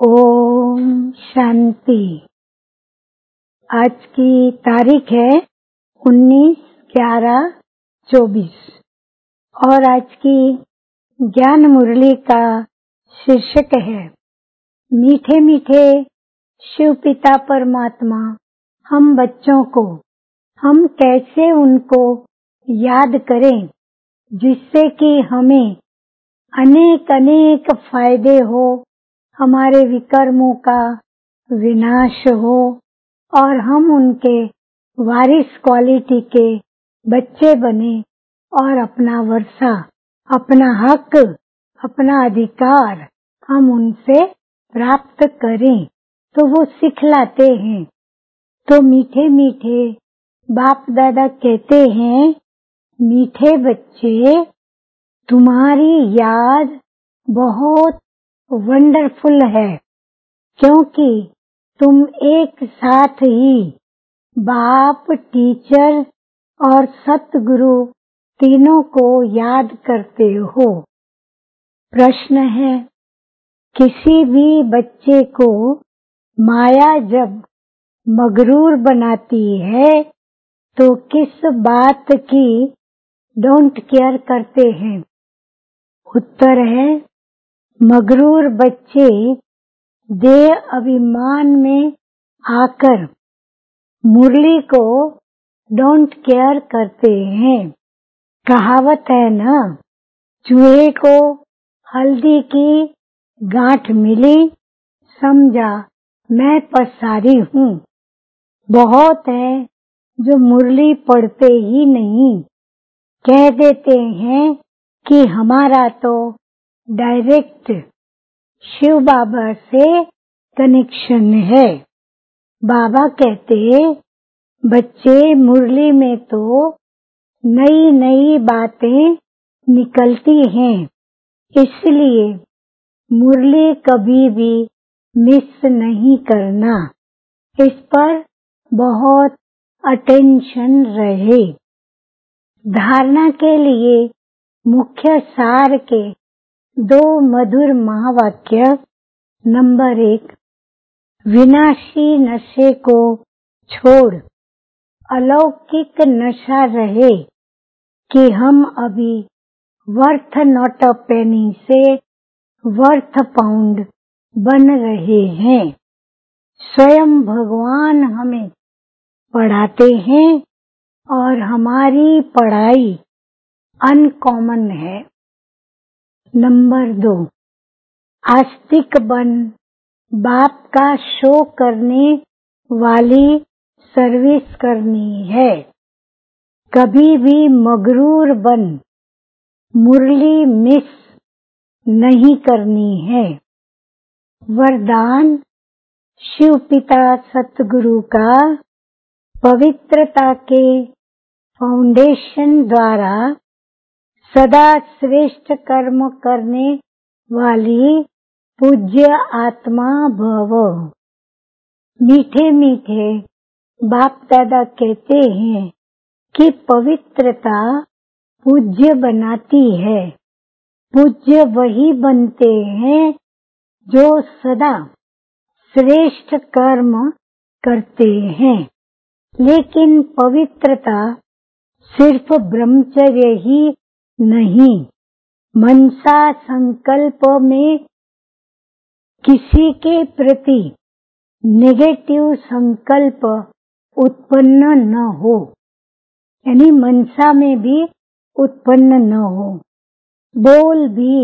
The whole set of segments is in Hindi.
ओम शांति। आज की तारीख है 19/11/24 और आज की ज्ञान मुरली का शीर्षक है मीठे मीठे शिव पिता परमात्मा हम बच्चों को हम कैसे उनको याद करें जिससे कि हमें अनेक अनेक फायदे हो, हमारे विकर्मों का विनाश हो और हम उनके वारिस क्वालिटी के बच्चे बने और अपना वर्षा, अपना हक, अपना अधिकार हम उनसे प्राप्त करें। तो वो सिखलाते हैं। तो मीठे मीठे बाप दादा कहते हैं, मीठे बच्चे तुम्हारी याद बहुत वंडरफुल है, क्योंकि तुम एक साथ ही बाप, टीचर और सतगुरु तीनों को याद करते हो। प्रश्न है, किसी भी बच्चे को माया जब मगरूर बनाती है तो किस बात की डोंट केयर करते हैं? उत्तर है, मगरूर बच्चे देह अभिमान में आकर मुरली को डोंट केयर करते हैं। कहावत है ना, चूहे को हल्दी की गांठ मिली, समझा मैं पसारी हूँ। बहुत है जो मुरली पढ़ते ही नहीं, कह देते हैं कि हमारा तो डायरेक्ट शिव बाबा से कनेक्शन है। बाबा कहते, बच्चे मुरली में तो नई नई बातें निकलती हैं, इसलिए मुरली कभी भी मिस नहीं करना। इस पर बहुत अटेंशन रहे। धारणा के लिए मुख्य सार के 2 मधुर महावाक्य। नंबर 1, विनाशी नशे को छोड़ अलौकिक नशा रहे कि हम अभी वर्थ नॉट अ पेनी से वर्थ पाउंड बन रहे हैं। स्वयं भगवान हमें पढ़ाते हैं और हमारी पढ़ाई अनकॉमन है। नंबर 2, आस्तिक बन बाप का शो करने वाली सर्विस करनी है। कभी भी मगरूर बन मुरली मिस नहीं करनी है। वरदान शिव पिता सतगुरु का पवित्रता के फाउंडेशन द्वारा सदा श्रेष्ठ कर्म करने वाली पूज्य आत्मा भव। मीठे मीठे बाप दादा कहते हैं कि पवित्रता पूज्य बनाती है। पूज्य वही बनते हैं जो सदा श्रेष्ठ कर्म करते हैं। लेकिन पवित्रता सिर्फ ब्रह्मचर्य ही नहीं, मनसा संकल्प में किसी के प्रति नेगेटिव संकल्प उत्पन्न न हो, यानी मनसा में भी उत्पन्न न हो। बोल भी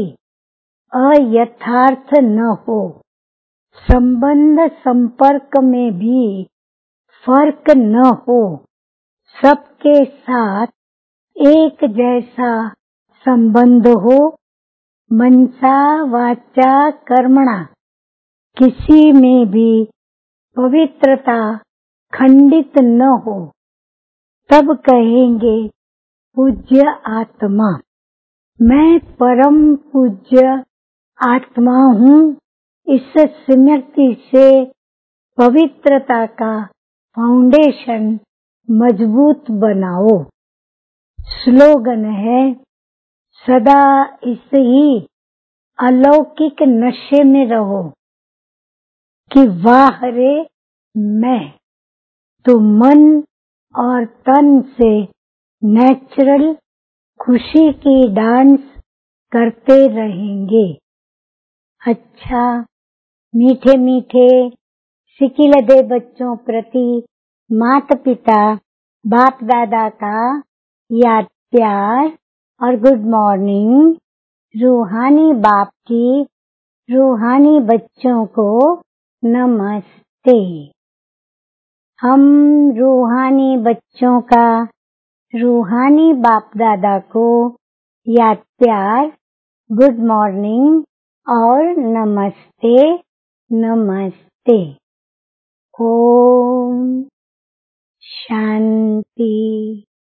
अयथार्थ न हो। संबंध संपर्क में भी फर्क न हो। सबके साथ एक जैसा संबंध हो। मनसा वाचा कर्मणा किसी में भी पवित्रता खंडित न हो, तब कहेंगे पूज्य आत्मा। मैं परम पूज्य आत्मा हूँ। इस स्मृति से पवित्रता का फाउंडेशन मजबूत बनाओ। स्लोगन है, सदा इस ही अलौकिक नशे में रहो। कि वाह रे मैं तो मन और तन से नेचुरल खुशी की डांस करते रहेंगे। अच्छा, मीठे मीठे सिकिलधे बच्चों प्रति माता पिता बाप दादा का याद प्यार और गुड मॉर्निंग। रूहानी बाप की रूहानी बच्चों को नमस्ते। हम रूहानी बच्चों का रूहानी बाप दादा को याद प्यार, गुड मॉर्निंग और नमस्ते नमस्ते। ओम शांति।